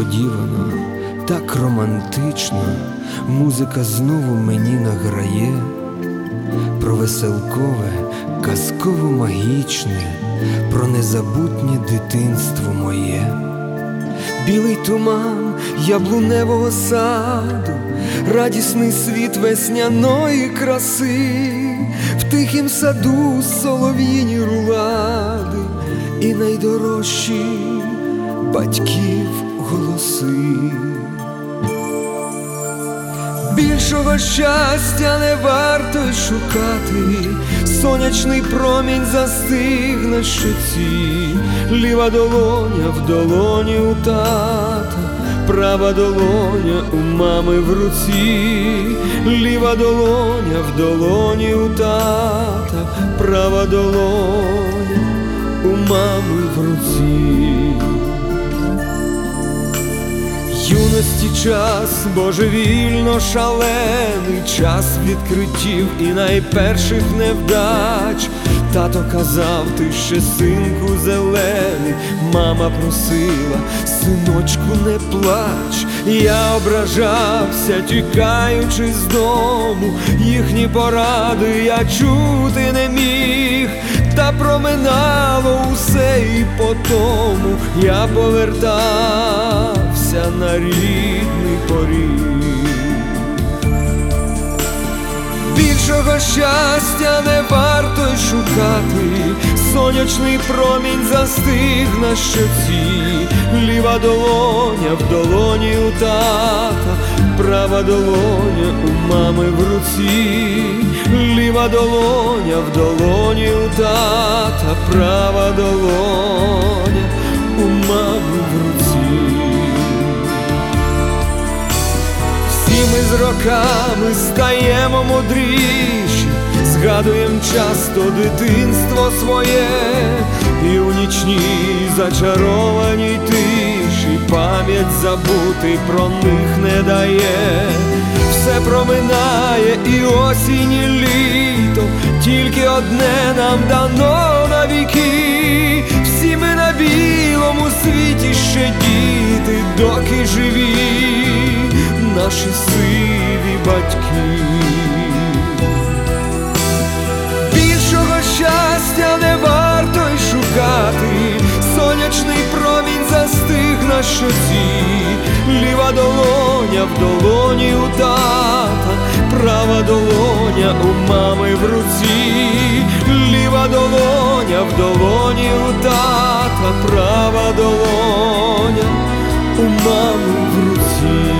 несподівано, так романтично музика знову мені награє про веселкове, казково-магічне, про незабутнє дитинство моє. Білий туман яблуневого саду, радісний світ весняної краси, в тихім саду солов'їні рулади і найдорожчі батьків голоси. Більшого щастя не варто й шукати, сонячний промінь застиг на щоці, ліва долоня в долоні у тата, права долоня у мами в руці, ліва долоня в долоні у тата, права долоня у мами в руці. Юності час божевільно шалений, час відкриттів і найперших невдач. Тато казав, ти ще синку зелений, мама просила, синочку не плач. Я ображався, тікаючи з дому, їхні поради я чути не міг. Та проминало усе і потому я повертався на рідний поріг. Більшого щастя не варто й шукати, сонячний промінь застиг на щоці, ліва долоня в долоні у тата, права долоня у мами в руці, ліва долоня в долоні у тата, права долоня у мами в руці. Всі ми з роками стаємо мудріші, згадуєм часто дитинство своє, і у нічній зачарованій тиші пам'ять забути про них не дає. Все проминає і осінь, і літо, тільки одне нам дано навіки. Всі ми на білому світі ще діти, доки живі наші сиві батьки. Більшого щастя не варто й шукати, сонячний промінь застиг на щоці, ліва долоня в долоні у тата, права долоня у мами в руці, ліва долоня в долоні у тата, права долоня у мами в руці.